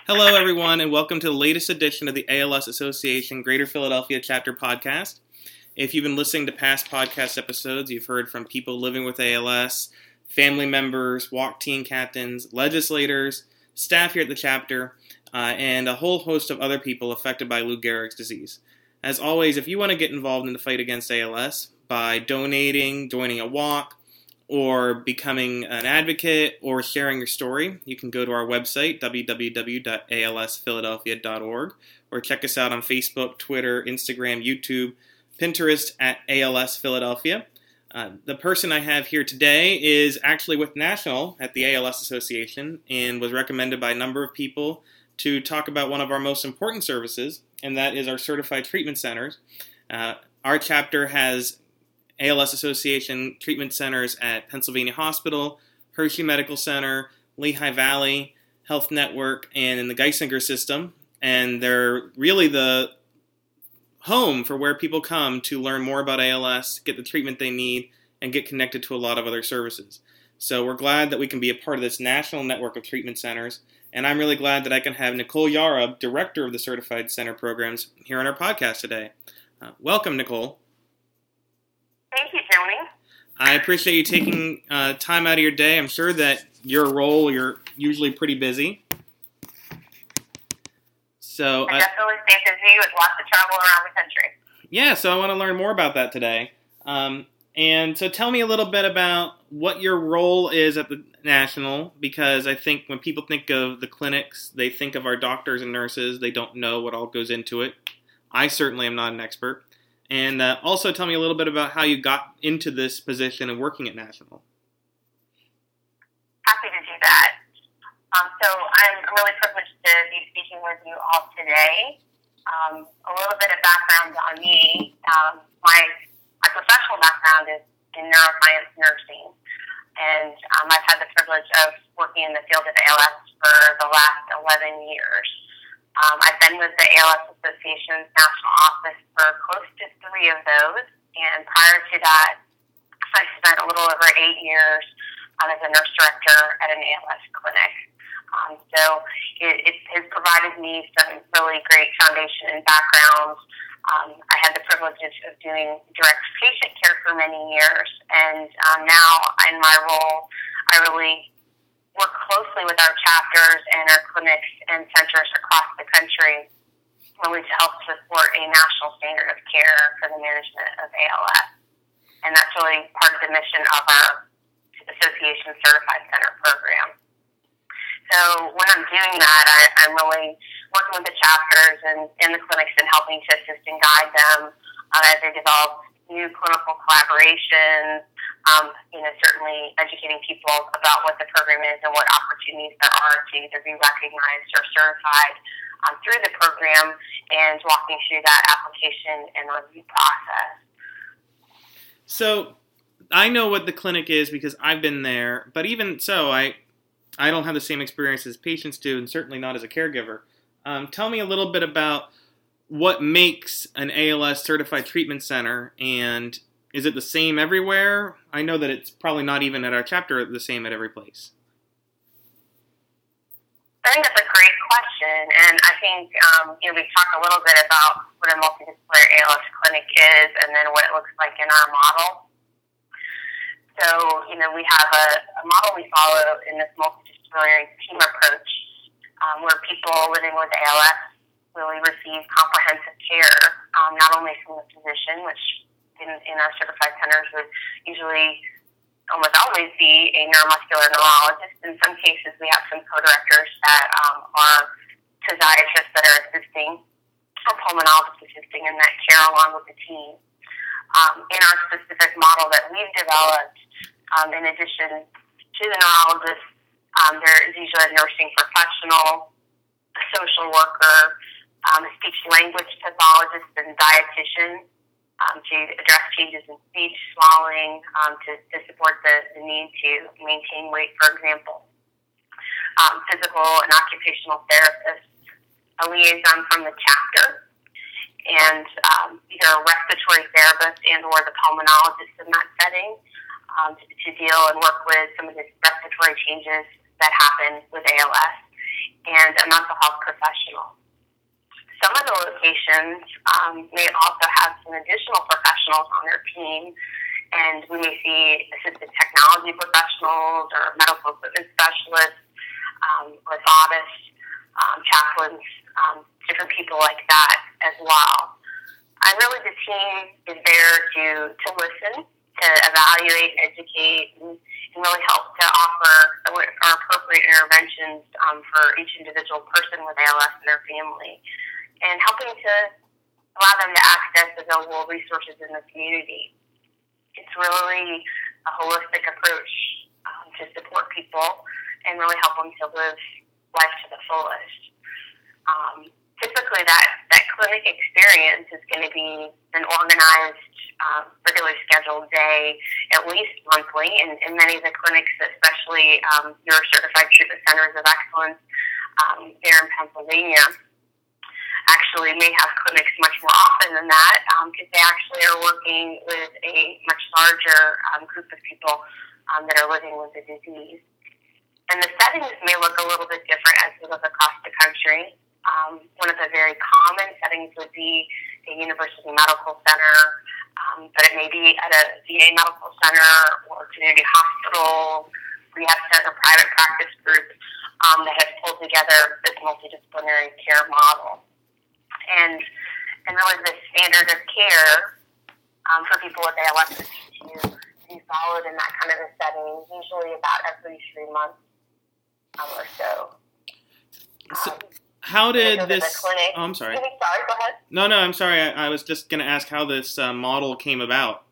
Hello, everyone, and welcome to the latest edition of the ALS Association Greater Philadelphia Chapter Podcast. If you've been listening to past podcast episodes, you've heard from people living with ALS, family members, walk team captains, legislators, staff here at the chapter, and a whole host of other people affected by Lou Gehrig's disease. As always, if you want to get involved in the fight against ALS by donating, joining a walk, or becoming an advocate, or sharing your story, you can go to our website, www.alsphiladelphia.org, or check us out on Facebook, Twitter, Instagram, YouTube, Pinterest at ALS Philadelphia. The person I have here today is actually with National at the ALS Association and was recommended by a number of people to talk about one of our most important services, and that is our certified treatment centers. Our chapter has ALS Association treatment centers at Pennsylvania Hospital, Hershey Medical Center, Lehigh Valley Health Network, and in the Geisinger system. And they're really the home for where people come to learn more about ALS, get the treatment they need, and get connected to a lot of other services. So we're glad that we can be a part of this national network of treatment centers. And I'm really glad that I can have Nicole Yarub, Director of the Certified Center Programs, here on our podcast today. Welcome, Nicole. Thank you, Tony. I appreciate you taking time out of your day. I'm sure that your role, you're usually pretty busy. So I definitely stay busy with lots of travel around the country. Yeah, so I want to learn more about that today. And so tell me a little bit about what your role is at the National, because I think when people think of the clinics, they think of our doctors and nurses. They don't know what all goes into it. I certainly am not an expert. And also tell me a little bit about how you got into this position and working at National. Happy to do that. So I'm really privileged to be speaking with you all today. A little bit of background on me. My professional background is in neuroscience nursing. And I've had the privilege of working in the field of ALS for the last 11 years. I've been with the ALS Association's national office for close to 3 of those, and prior to that, I spent a little over 8 years as a nurse director at an ALS clinic. So it has provided me some really great foundation and background. I had the privilege of doing direct patient care for many years, and now in my role, I really work closely with our chapters and our clinics and centers across the country, really to help support a national standard of care for the management of ALS. And that's really part of the mission of our Association Certified Center program. So when I'm doing that, I'm really working with the chapters and the clinics and helping to assist and guide them as they develop new clinical collaborations, certainly educating people about what the program is and what opportunities there are to either be recognized or certified through the program, and walking through that application and review process. So I know what the clinic is because I've been there, but even so, I don't have the same experience as patients do, and certainly not as a caregiver. Tell me a little bit about what makes an ALS certified treatment center, and is it the same everywhere? I know that it's probably not even at our chapter the same at every place. I think that's a great question, and I think we talked a little bit about what a multidisciplinary ALS clinic is and then what it looks like in our model. So, we have a model we follow in this multidisciplinary team approach where people living with ALS really receive comprehensive care, not only from the physician, which in our certified centers would usually almost always be a neuromuscular neurologist. In some cases, we have some co-directors that are physiatrists that are assisting, or pulmonologists assisting in that care along with the team. In our specific model that we've developed, in addition to the neurologist, there is usually a nursing professional, a social worker, a speech-language pathologist, and dietitian to address changes in speech, swallowing, to support the need to maintain weight, for example. Physical and occupational therapists, a liaison from the chapter, and either a respiratory therapist and or the pulmonologist in that setting to deal and work with some of the respiratory changes that happen with ALS. and a mental health professional. Some of the locations may also have some additional professionals on their team, and we may see assistive technology professionals or medical equipment specialists, orthotists, chaplains, different people like that as well. And really the team is there to listen, to evaluate, educate, and really help to offer our appropriate interventions for each individual person with ALS and their family, and helping to allow them to access available resources in the community. It's really a holistic approach to support people and really help them to live life to the fullest. Typically, that clinic experience is going to be an organized, regularly scheduled day, at least monthly. And many of the clinics, especially Neurocertified Treatment Centers of Excellence there in Pennsylvania, actually may have clinics much more often than that because they actually are working with a much larger group of people that are living with the disease. And the settings may look a little bit different as we look across the country. One of the very common settings would be a university medical center, but it may be at a VA medical center or community hospital, rehab center, private practice group that has pulled together this multidisciplinary care model. And really the standard of care for people with ALS is to be followed in that kind of a setting, usually about every 3 months or so. How did this... Oh, I'm sorry. Sorry, go ahead. No, I'm sorry. I was just going to ask how this model came about.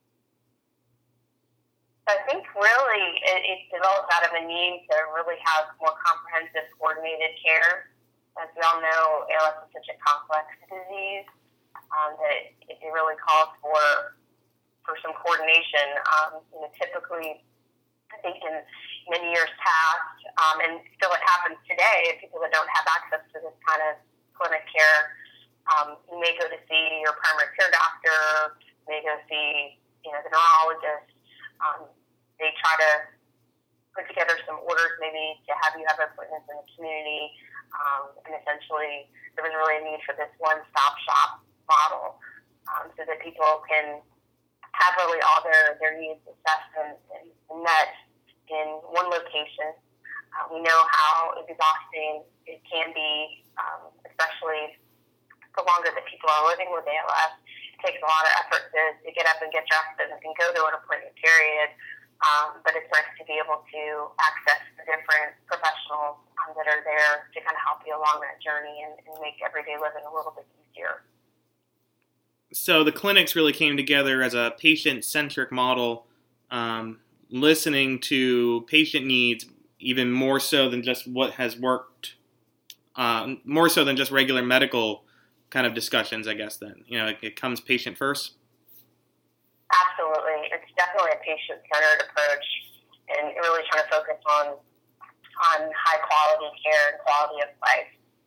I think really it developed out of a need to really have more comprehensive, coordinated care. As we all know, ALS is such a complex disease that it really calls for some coordination. Typically, I think in many years past, and still it happens today, people that don't have access to this kind of clinic care, you may go to see your primary care doctor, you may go see, the neurologist. They try to put together some orders maybe to have you have appointments in the community, and essentially there was really a need for this one-stop shop model so that people can have really all their needs assessed and met in one location. We know how exhausting it can be, especially the longer that people are living with ALS. It takes a lot of effort to get up and get dressed and go to an appointment period. But it's nice to be able to access the different professionals that are there to kind of help you along that journey and make everyday living a little bit easier. So the clinics really came together as a patient-centric model, listening to patient needs even more so than just what has worked, more so than just regular medical kind of discussions, I guess, then. It comes patient first? Absolutely. It's definitely a patient-centered approach and really trying to focus on high-quality care and quality of life.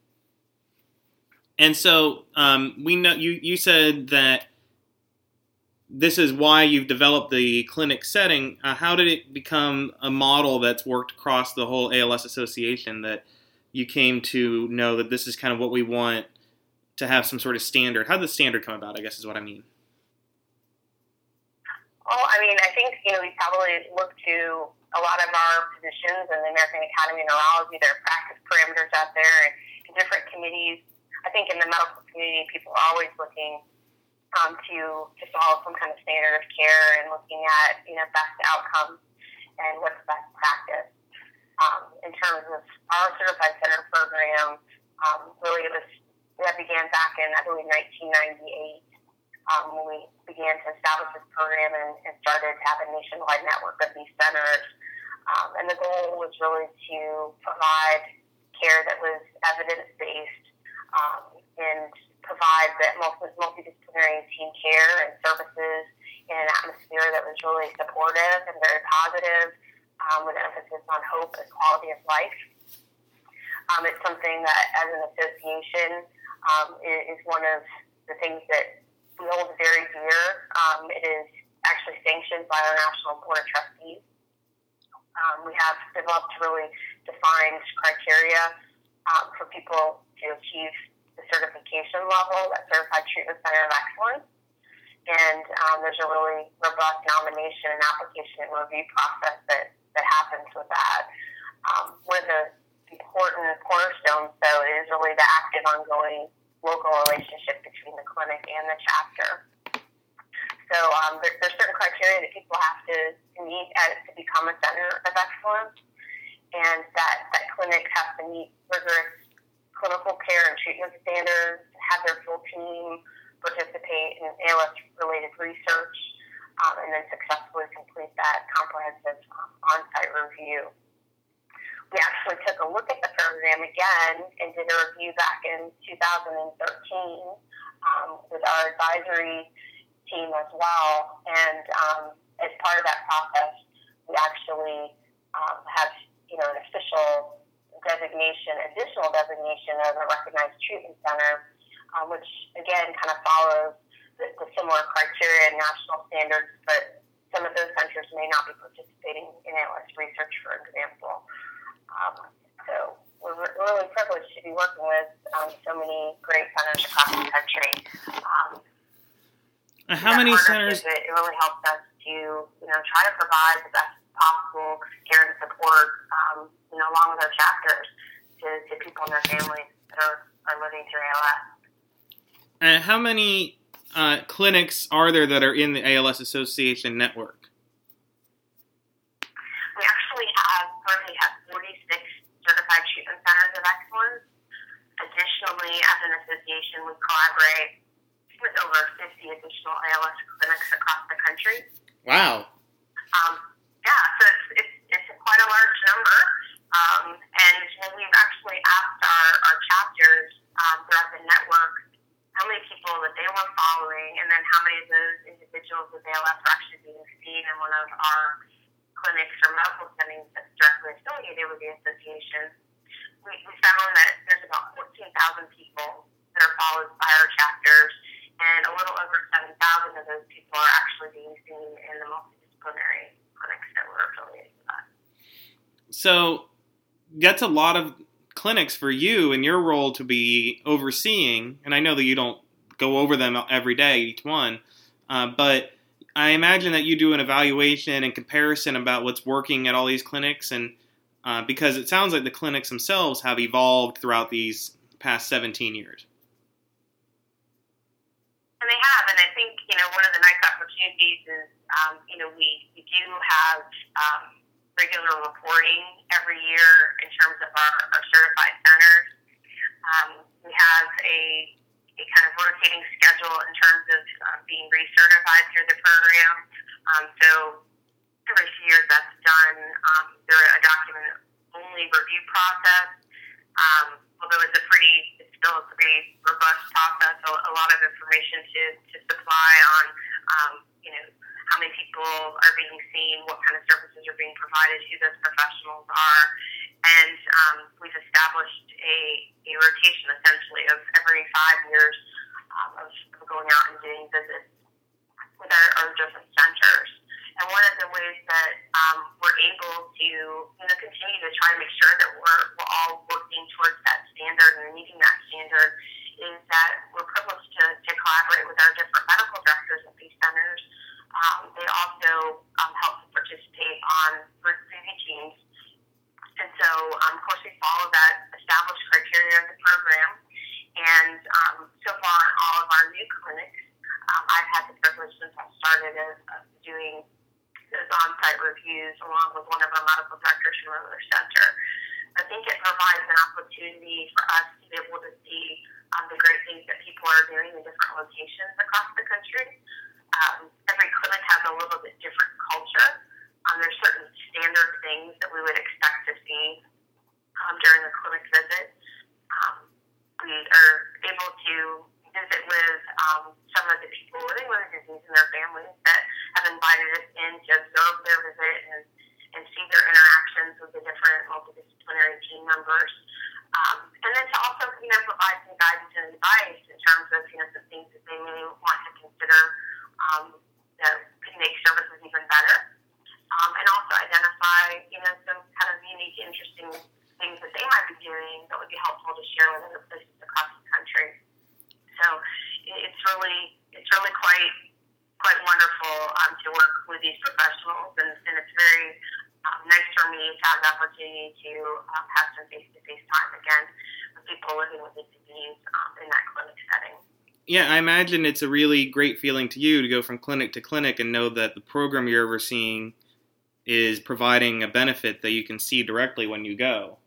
And so we know you said that this is why you've developed the clinic setting. How did it become a model that's worked across the whole ALS Association, that you came to know that this is kind of what we want to have some sort of standard? How did the standard come about, I guess is what I mean. Well, I think, we probably look to a lot of our physicians and the American Academy of Neurology, their practice parameters out there, and different committees. I think in the medical community, people are always looking to follow some kind of standard of care and looking at, best outcomes and what's best practice. In terms of our Certified Center program, really that began back in, I believe, 1998. When we began to establish this program and started to have a nationwide network of these centers. And the goal was really to provide care that was evidence-based and provide that multidisciplinary team care and services in an atmosphere that was really supportive and very positive, with emphasis on hope and quality of life. It's something that, as an association, is one of the things that we hold very dear. It is actually sanctioned by our National Board of Trustees. We have developed really defined criteria for people to achieve the certification level, that Certified Treatment Center of Excellence. And there's a really robust nomination and application and review process that happens with that. One of the important cornerstones, though, is really the active, ongoing local relationship between the clinic and the chapter. So there's certain criteria that people have to meet to become a center of excellence, and that clinics have to meet rigorous clinical care and treatment standards, have their full team participate in ALS-related research, and then successfully complete that comprehensive on-site review. We actually took a look at the program again and did a review back in 2013 with our advisory team as well. And as part of that process, we actually have an official additional designation of a recognized treatment center, which again kind of follows the similar criteria and national standards, but some of those centers may not be participating in ALS research, for example. So we're really privileged to be working with so many great centers across the country. How many centers? It really helps us to try to provide the best possible care and support along with our chapters to people and their families that are living through ALS. And how many clinics are there that are in the ALS Association network? We actually currently have 46 certified treatment centers of excellence. Additionally, as an association, we collaborate with over 50 additional ALS clinics across the country. Wow. So it's quite a large number. And we've actually asked our chapters throughout the network how many people that they were following, and then how many of those individuals with ALS were actually being seen in one of our clinics or medical settings that's directly affiliated with the association. We found that there's about 14,000 people that are followed by our chapters, and a little over 7,000 of those people are actually being seen in the multidisciplinary clinics that were affiliated with us. So that's a lot of clinics for you in your role to be overseeing, and I know that you don't go over them every day, each one, but I imagine that you do an evaluation and comparison about what's working at all these clinics, and because it sounds like the clinics themselves have evolved throughout these past 17 years. And they have, and I think, one of the nice opportunities is, we do have regular reporting every year in terms of our certified centers. We have a kind of rotating schedule in terms of being recertified through the program. So every few years that's done through a document-only review process. Although it's still a pretty robust process, a lot of information to supply on, how many people are being seen, what kind of services are being provided, who those professionals are. And we've established a rotation, essentially, of every 5 years of going out and doing visits with our different centers. And one of the ways that we're able to continue to try to make sure that we're all working towards that standard and meeting that standard is that we're privileged to collaborate with our different medical directors at these centers. They also help to participate on review teams. And so, of course, we follow that established criteria of the program. And so far in all of our new clinics, I've had the privilege since I started of doing those on-site reviews along with one of our medical directors from another center. I think it provides an opportunity for us to be able to see the great things that people are doing in different locations across the country. Every clinic has a little bit different culture. There's certain standard things that we would expect to see during a clinic visit. We are able to visit with some of the people living with the disease and their families that have invited us in to observe their visit and see their interactions with the different multidisciplinary team members. And then to also, provide some guidance and advice in terms of, some things that they may want to consider that could make services even better. And also identify, some kind of unique, interesting things that they might be doing that would be helpful share with other places across the country. So it's really quite wonderful to work with these professionals, and it's very nice for me to have the opportunity to have some face-to-face time again with people living with this disease in that clinic setting. Yeah, I imagine it's a really great feeling to you to go from clinic to clinic and know that the program you're overseeing is providing a benefit that you can see directly when you go.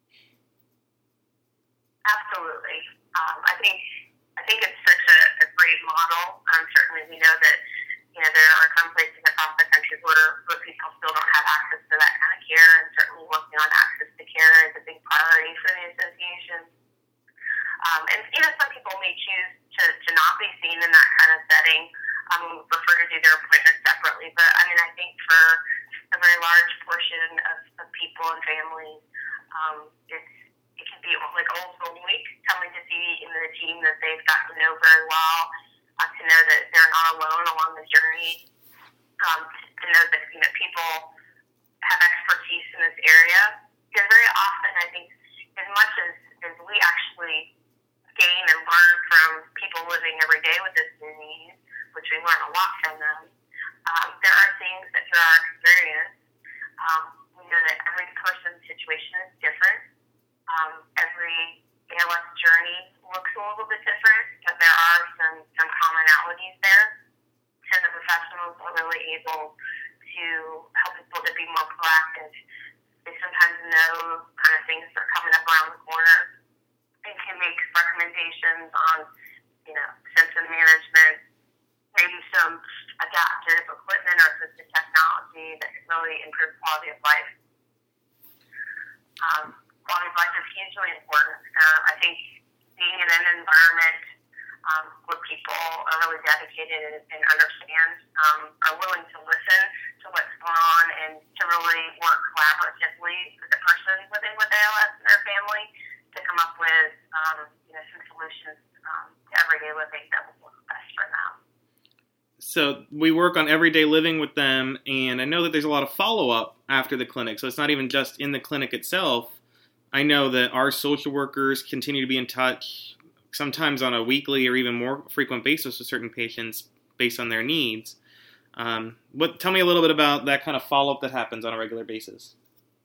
Absolutely. I think it's such a great model. Certainly we know that there are some places across the country where people still don't have access to that kind of care, and certainly working on access to care is a big priority for the association. And some people may choose to not be seen in that kind of setting, would prefer to do their appointments separately. But I think for a very large portion of people and families, it can be like old home week, coming to see the team that they've gotten to know very well, to know that they're not alone along the journey, to know that people have expertise in this area. Because very often, I think, as much as we actually gain and learn from people living every day with this disease, which we learn a lot from them, there are things that through our experience, we know that every person's situation is different. Every ALS journey looks a little bit different, but there are some commonalities there. And the professionals are really able to help people to be more proactive. They sometimes know kind of things that are coming up around the corner and can make recommendations on, symptom management, maybe some adaptive equipment or assistive technology that can really improve quality of life. Quality of life is hugely important. I think being in an environment where people are really dedicated and understand, are willing to listen to what's going on and to really work collaboratively with the person living with ALS and their family to come up with some solutions to everyday living that will work best for them. So we work on everyday living with them, and I know that there's a lot of follow-up after the clinic, so it's not even just in the clinic itself. I know that our social workers continue to be in touch, sometimes on a weekly or even more frequent basis with certain patients based on their needs. Tell me a little bit about that kind of follow-up that happens on a regular basis.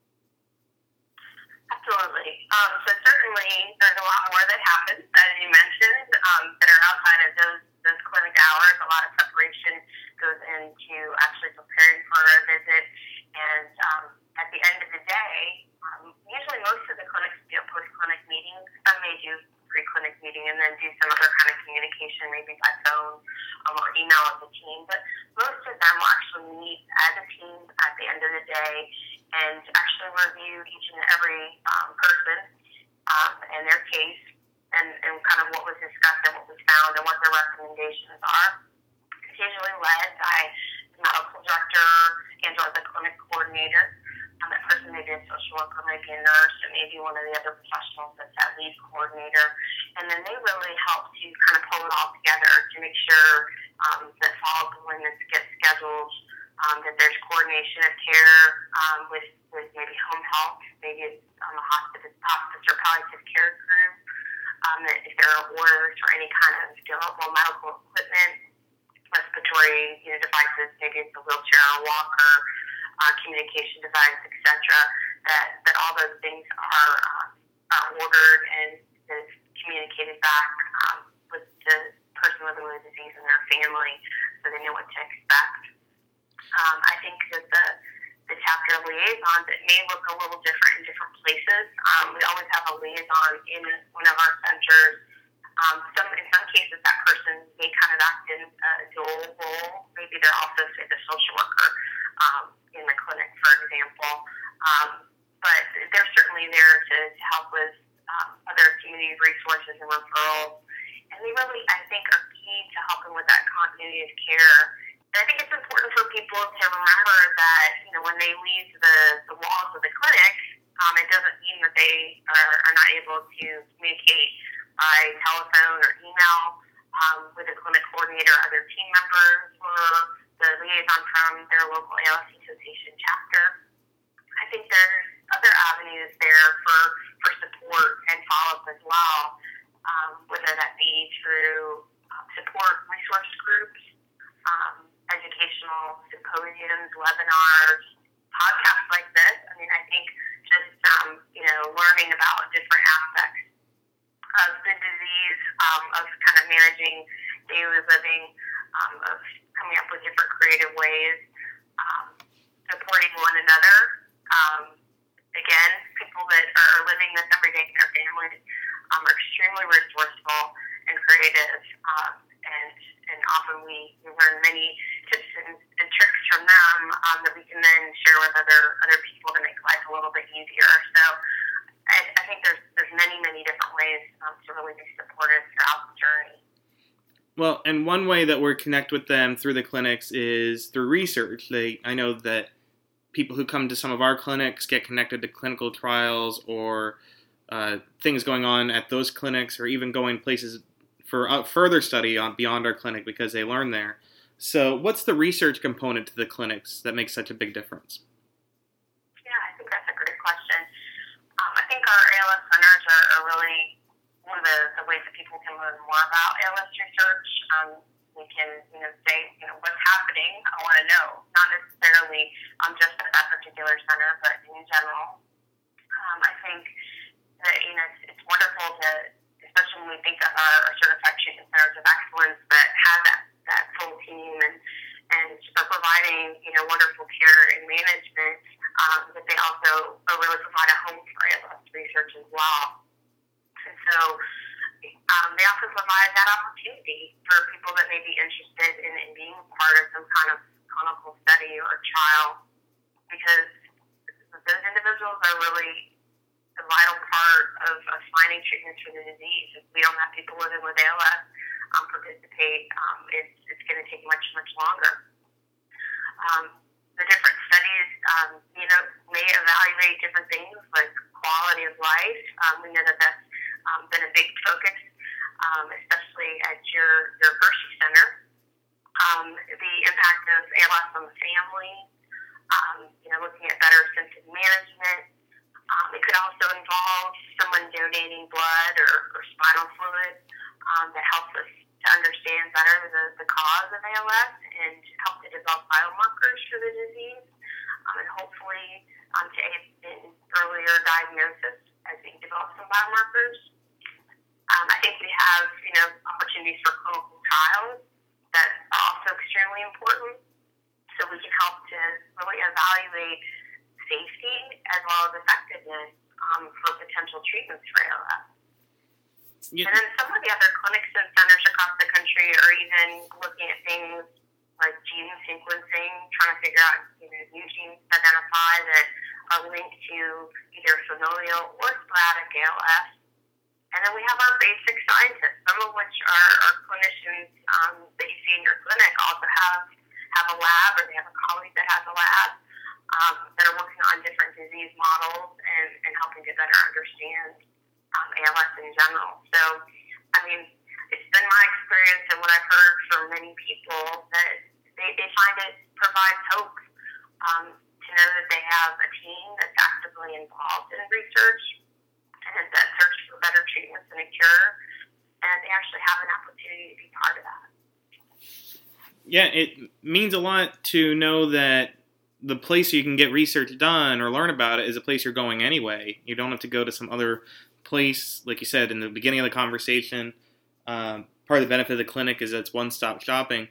Absolutely. So certainly there's a lot more that happens, as you mentioned, that are outside of those clinic hours. A lot of preparation goes into actually preparing for a visit. And at the end of the day, usually most of the clinics do post-clinic meetings. Some may do pre-clinic meeting and then do some other kind of communication, maybe by phone or email with the team. But most of them will actually meet as a team at the end of the day and actually review each and every person and their case and kind of what was discussed and what was found and what their recommendations are. It's usually led by the medical director and or the clinic coordinator. That person may be a social worker, maybe a nurse, or maybe one of the other professionals that's that lead coordinator. And then they really help to kind of pull it all together to make sure that follow-up appointments get scheduled, that there's coordination of care with maybe home health, maybe it's a hospice or palliative care crew, that if there are orders for any kind of durable medical equipment, respiratory devices, maybe it's a wheelchair or a walker, communication device, etc., that all those things are ordered and is communicated back with the person living with the disease and their family so they know what to expect. I think that the chapter liaisons, it may look a little different in different places. We always have a liaison in one of our centers. In some cases, that person may kind of act in a dual role. Maybe they're also, say, the social worker in the clinic, for example. But they're certainly there to help with other community resources and referrals. And they really, I think, are key to helping with that continuity of care. And I think it's important for people to remember that, when they leave the walls of the clinic, it doesn't mean that they are not able to communicate by telephone or email with a clinic coordinator or other team members or the liaison from their local ALS Association chapter. I think there's other avenues there for support and follow-up as well, whether that be through support resource groups, educational symposiums, webinars, podcasts like this. I mean, I think just, learning about different aspects of the disease, of kind of managing daily living, of coming up with different creative ways, supporting one another. Again, people that are living this every day in their families are extremely resourceful and creative, and often we learn many tips and tricks from them that we can then share with other people to make life a little bit easier. So I think there's many different ways to really be supportive throughout the journey. Well, and one way that we're connect with them through the clinics is through research. I know that people who come to some of our clinics get connected to clinical trials or things going on at those clinics, or even going places for further study beyond our clinic because they learn there. So what's the research component to the clinics that makes such a big difference? Yeah, I think that's a great question. I think our ALS centers are really one of the ways that people can learn more about ALS research. We can, say, what's happening. I want to know, not necessarily just at that particular center, but in general. I think that, it's wonderful to, especially when we think of our certified treatment centers of excellence that have that full team and are providing, wonderful care and management, that they also really provide a home for ALS research as well. And so they also provide that opportunity for people that may be interested in being part of some kind of clinical study or trial, because those individuals are really the vital part of finding treatments for the disease. If we don't have people living with ALS participate, it's going to take much longer. The different studies, may evaluate different things like quality of life. We know that that's been a big focus, especially at your Hershey Center. The impact of ALS on the family, looking at better symptom management. It could also involve someone donating blood or spinal fluid that helps us to understand better the cause of ALS and help to develop biomarkers for the disease, and hopefully to aid in earlier diagnosis as we develop some biomarkers. I think we have, opportunities for clinical trials that are also extremely important, so we can help to really evaluate safety as well as effectiveness for potential treatments for ALS. Yeah. And then some of the other clinics and centers across the country are even looking at things like gene sequencing, trying to figure out new genes to identify that are linked to either familial or sporadic ALS. And then we have our basic scientists, some of which are clinicians that you see in your clinic also have a lab, or they have a colleague that has a lab, that are working on different disease models and helping to better understand ALS in general. So, it's been my experience and what I've heard from many people that they find it provides hope to know that they have a team that's actively involved in research and that search for better treatments and a cure, and they actually have an opportunity to be part of that. Yeah, it means a lot to know that the place you can get research done or learn about it is a place you're going anyway. You don't have to go to some other place, like you said in the beginning of the conversation. Part of the benefit of the clinic is that it's one-stop shopping.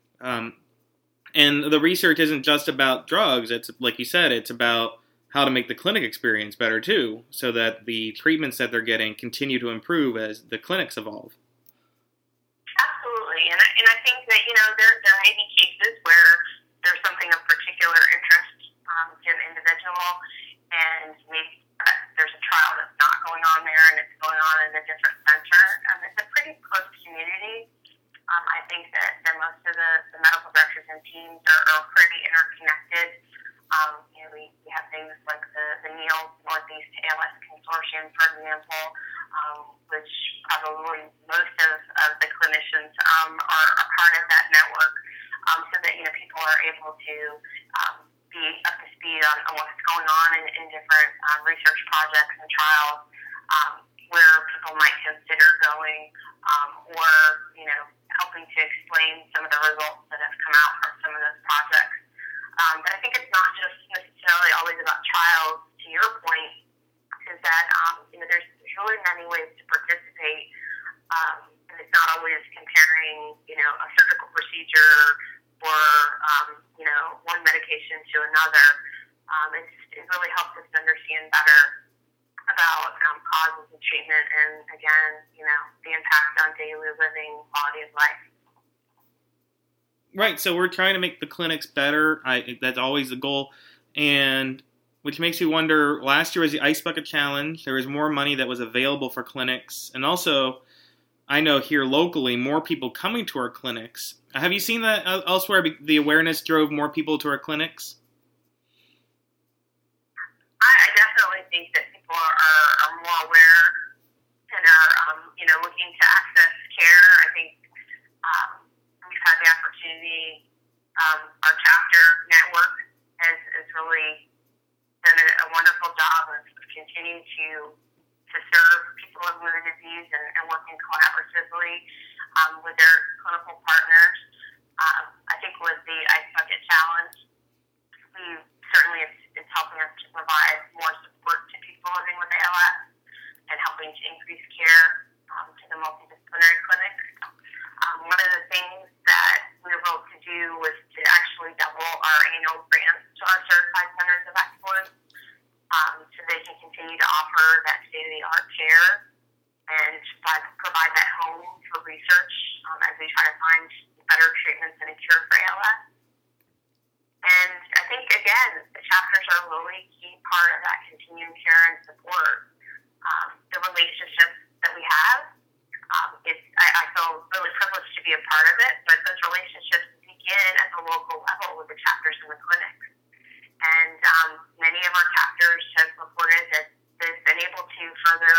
And the research isn't just about drugs. It's, like you said, it's about how to make the clinic experience better too, so that the treatments that they're getting continue to improve as the clinics evolve. Absolutely, and I think that there may be cases where there's something of particular interest to an individual, and maybe there's a trial that's not going on there, and it's going on in a different center. It's a pretty close community. I think that most of the medical directors and teams are pretty interconnected. We have things like the NEALS Northeast ALS Consortium, for example, which probably most of the clinicians are a part of that network, so that people are able to be up to speed on what's going on in different research projects and trials, where people might consider going, or, helping to explain some of the results that have come out from some of those projects. But I think it's not just necessarily always about trials. To your point, is that there's really many ways to participate, and it's not always comparing a surgical procedure or one medication to another. It really helps us understand better about causes of treatment and, again, the impact on daily living, quality of life. Right, so we're trying to make the clinics better. That's always the goal. And which makes me wonder, last year was the Ice Bucket Challenge. There was more money that was available for clinics. And also, I know here locally, more people coming to our clinics. Have you seen that elsewhere? The awareness drove more people to our clinics? I definitely think that people are more aware and are, looking to access care. I think we've had the opportunity, our chapter network has really done a wonderful job of continuing to serve people with liver disease and working collaboratively with their clinical partners. I think with the Ice Bucket Challenge, it's helping us to provide more support to people living with ALS and helping to increase care to the multidisciplinary clinics. One of the things that we were able to do was to actually double our annual grants to our certified centers of excellence, so they can continue to offer that state-of-the-art care and provide that home for research as we try to find better treatments and a cure for ALS. And I think, again, the chapters are a really key part of that continuing care and support. The relationships that we have, I feel really privileged to be a part of it, but those relationships begin at the local level with the chapters and the clinics. And many of our chapters have reported that they've been able to further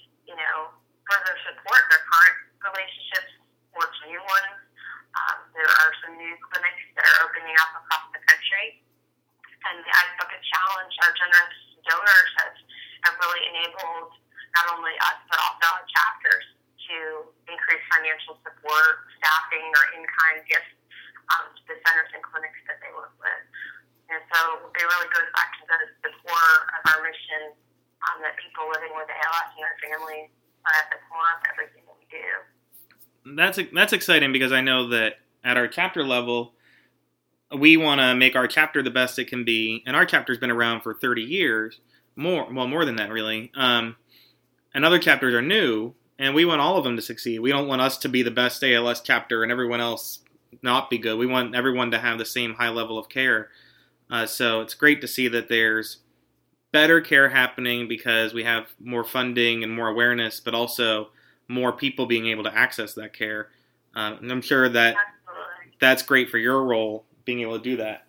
support their current relationships, forge new ones. There are some new clinics that are opening up across the country. And the Ice Bucket Challenge, our generous donors have really enabled not only us, but also our chapters to increase financial support, staffing, or in-kind gifts to the centers and clinics that they work with. And so it really goes back to the core of our mission, that people living with ALS and their families are at the core of everything that we do. That's exciting, because I know that at our chapter level, we want to make our chapter the best it can be, and our chapter's been around for 30 years, more than that, really. And other chapters are new, and we want all of them to succeed. We don't want us to be the best ALS chapter and everyone else not be good. We want everyone to have the same high level of care. So it's great to see that there's better care happening because we have more funding and more awareness, but also more people being able to access that care. And I'm sure that that's great for your role, being able to do that.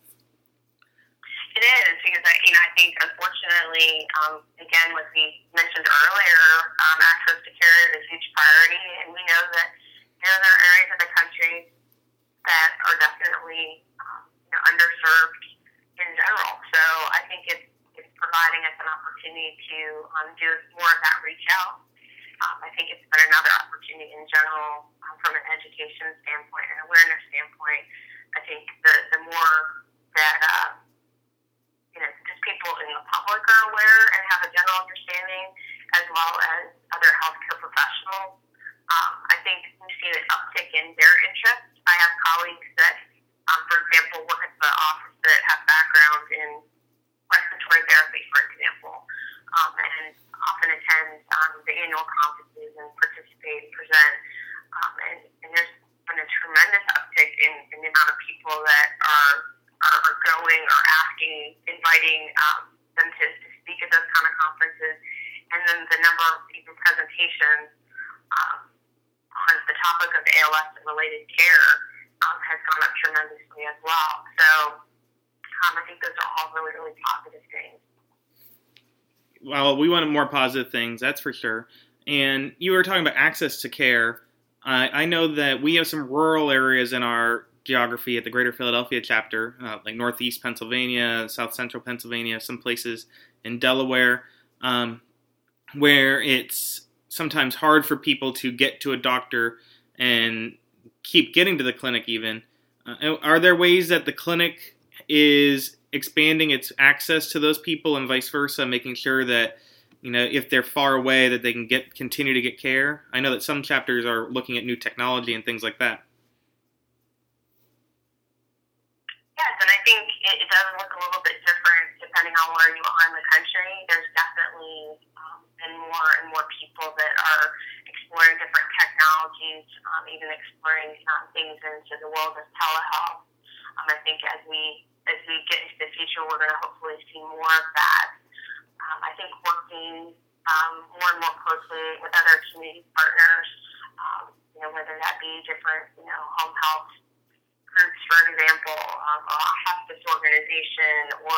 It is, because I think, unfortunately, again, what we mentioned earlier, access to care is a huge priority, and we know that there are areas of the country that are definitely underserved in general. So I think it's providing us an opportunity to do more of that reach out. I think it's been another opportunity in general from an education standpoint and awareness standpoint. I think the more that just people in the public are aware and have a general understanding, as well as other healthcare professionals, I think we've seen an uptick in their interest. I have colleagues that, for example, work at the office that have background in respiratory therapy, for example, and often attend the annual conferences and participate and present. And there's been a tremendous uptick in the amount of people that are going or asking, inviting them to speak at those kind of conferences. And then the number of even presentations on the topic of ALS and related care has gone up tremendously as well. So I think those are all really, really positive things. Well, we wanted more positive things, that's for sure. And you were talking about access to care. I know that we have some rural areas in our geography at the Greater Philadelphia chapter, like Northeast Pennsylvania, South Central Pennsylvania, some places in Delaware, where it's sometimes hard for people to get to a doctor and keep getting to the clinic even. Are there ways that the clinic is expanding its access to those people and vice versa, making sure that, if they're far away, that they can continue to get care? I know that some chapters are looking at new technology and things like that. Yes, and I think it does look a little bit different depending on where you are in the country. There's definitely been more and more people that are exploring different technologies, even exploring things into the world of telehealth. I think as we get into the future, we're going to hopefully see more of that. I think working more and more closely with other community partners, whether that be different, home health groups, for example, a hospice organization, or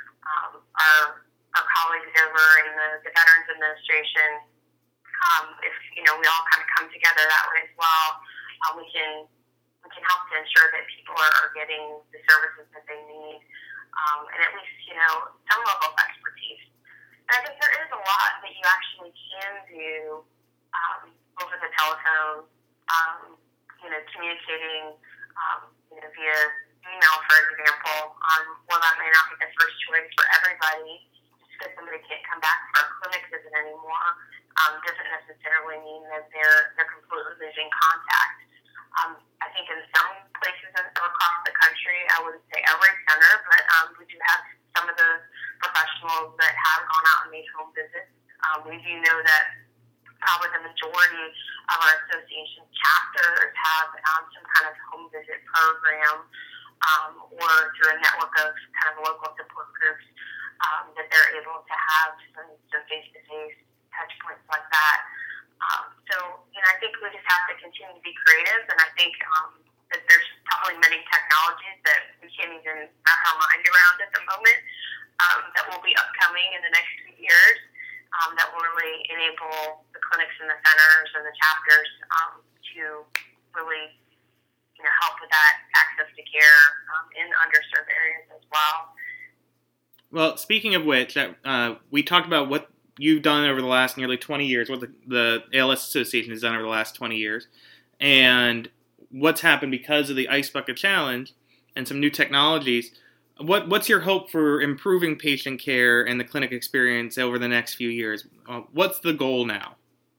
our colleagues over in the Veterans Administration. If we all kind of come together that way as well, we can help to ensure that people are getting the services that they need, and at least some level of expertise. And I think there is a lot that you actually can do over the telephone, communicating via email, for example. While that may not be the first choice for everybody, just because somebody can't come back for a clinic visit anymore, doesn't necessarily mean that they're completely losing contact. I think in some places across the country, I wouldn't say every center, but we do have some of the professionals that have gone out and made home visits. We do know that probably the majority of our association chapters have some kind of home visit program, or through a network of kind of local support groups, that they're able to have some face-to-face touch points like that. I think we just have to continue to be creative, and I think that there's probably many technologies that we can't even wrap our mind around at the moment, that will be upcoming in the next few years, that will really enable the clinics and the centers and the chapters to really help with that access to care in underserved areas as well. Well, speaking of which, we talked about what you've done over the last nearly 20 years, what the ALS Association has done over the last 20 years, and what's happened because of the Ice Bucket Challenge and some new technologies. What's your hope for improving patient care and the clinic experience over the next few years? What's the goal now?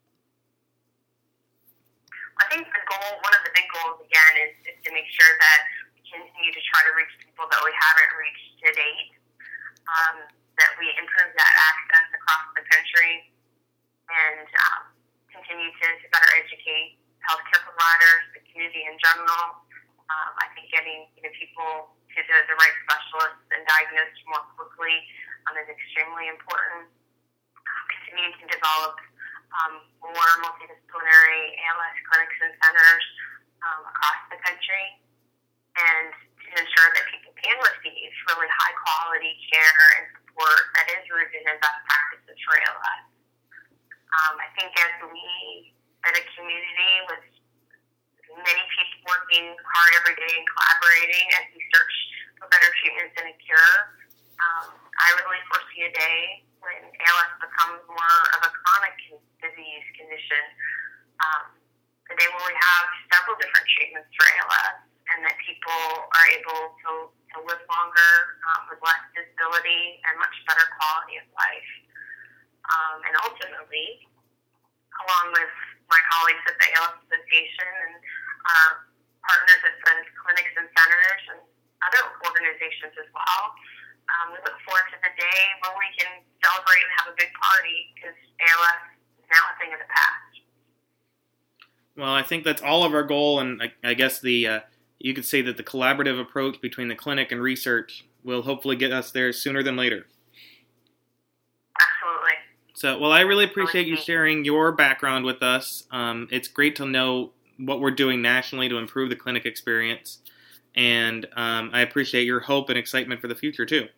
I think one of the big goals, again, is to make sure that we continue to try to reach people that we haven't reached to date, that we improve that access across the country, and continue to better educate healthcare providers, the community in general. I think getting people to the right specialists and diagnosed more quickly is extremely important. Continuing to develop more multidisciplinary ALS clinics and centers across the country, and to ensure that people can receive really high quality care and support that is rooted in best practices for ALS. I think as we, as a community with many people working hard every day and collaborating as we search for better treatments and a cure, I really foresee a day when ALS becomes more of a chronic disease condition, a day where we have several different treatments for ALS, and that people are able to live longer with less disability and much better quality of life. And ultimately, along with my colleagues at the ALS Association and partners at the clinics and centers and other organizations as well, we look forward to the day where we can celebrate and have a big party, because ALS is now a thing of the past. Well, I think that's all of our goal, and I guess you could say that the collaborative approach between the clinic and research will hopefully get us there sooner than later. Absolutely. So, well, I really appreciate you sharing your background with us. It's great to know what we're doing nationally to improve the clinic experience, and I appreciate your hope and excitement for the future, too.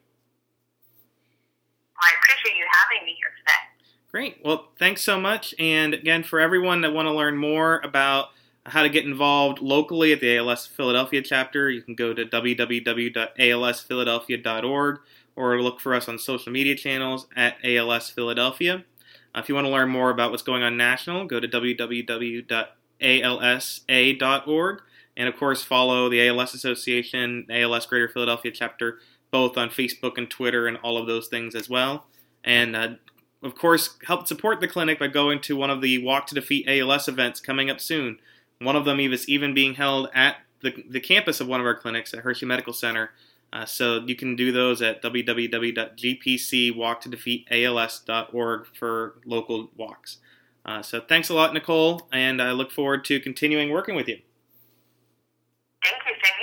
I appreciate you having me here today. Great. Well, thanks so much. And again, for everyone that want to learn more about how to get involved locally at the ALS Philadelphia chapter, you can go to www.alsphiladelphia.org or look for us on social media channels at ALS Philadelphia. If you want to learn more about what's going on national, go to www.alsa.org. And, of course, follow the ALS Association, ALS Greater Philadelphia chapter, both on Facebook and Twitter and all of those things as well. And, of course, help support the clinic by going to one of the Walk to Defeat ALS events coming up soon. One of them is even being held at the campus of one of our clinics at Hershey Medical Center. So you can do those at www.gpcwalktodefeatals.org for local walks. So thanks a lot, Nicole, and I look forward to continuing working with you. Thank you.